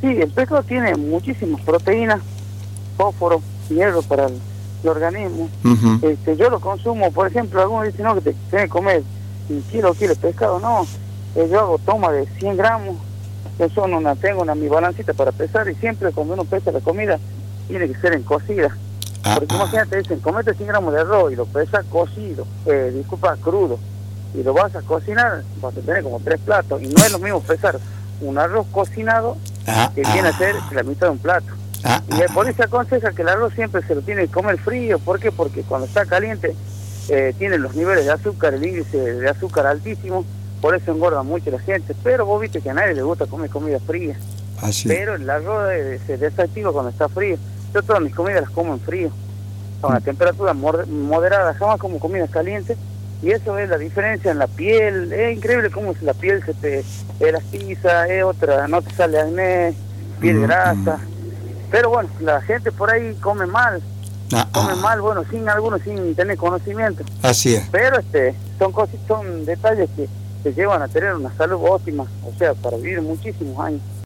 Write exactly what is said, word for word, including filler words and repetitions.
Sí, el pescado tiene muchísimas proteínas, fósforo, hierro para el, el organismo. Uh-huh. Este, yo lo consumo, por ejemplo, algunos dicen, no, que te tienes que comer un kilo, kilo de pescado. No, eh, yo hago toma de cien gramos, yo son una, tengo una mi balancita para pesar, y siempre cuando uno pesa la comida, tiene que ser en cocida. Ah, Porque ah. imagínate, dicen, comete cien gramos de arroz y lo pesas cocido, eh, disculpa, crudo, y lo vas a cocinar, vas a tener como tres platos, y no es lo mismo pesar un arroz cocinado Ah, que ah. viene a ser la mitad de un plato. Ah, Y el ah, por eso aconseja que el arroz siempre se lo tiene que comer frío. ¿Por qué? Porque cuando está caliente eh, tiene los niveles de azúcar, el índice de azúcar altísimo, por eso engorda mucho la gente. Pero vos viste que a nadie le gusta comer comida fría. así. Pero el arroz eh, se desactiva cuando está frío. Yo todas mis comidas las como en frío, a una temperatura moderada, jamás como comidas calientes. Y eso es la diferencia en la piel. Es increíble cómo la piel se te elastiza, es otra, no te sale acné, piel Mm, grasa. Pero bueno, la gente por ahí come mal, Ah, come ah. mal, bueno, sin algunos, sin tener conocimiento. Así es. Pero este, son cosas, son detalles que te llevan a tener una salud óptima, o sea, para vivir muchísimos años.